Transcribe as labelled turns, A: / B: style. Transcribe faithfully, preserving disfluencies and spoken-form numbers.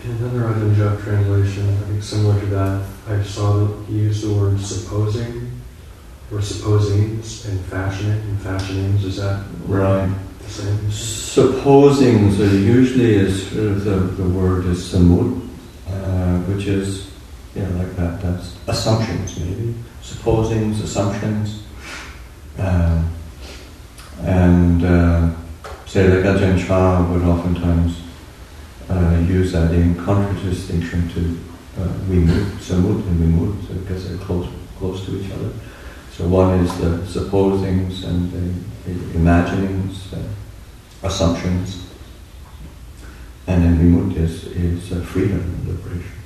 A: In another Anujab translation, I think similar to that, I saw that he used the word supposing, or supposings, and fashioning, and fashionings. Is that
B: right?
A: The same?
B: Supposings are usually is uh, the the word is samut, uh, which is yeah like that. That's assumptions maybe. Supposings, assumptions, uh, and uh, say like Ajahn Chah would oftentimes uh, use that in contradistinction to uh, vimut, samut and vimut, so because they're close close to each other. So one is the supposings and the, the imaginings, uh, assumptions, and then vimut is, is uh, freedom and liberation.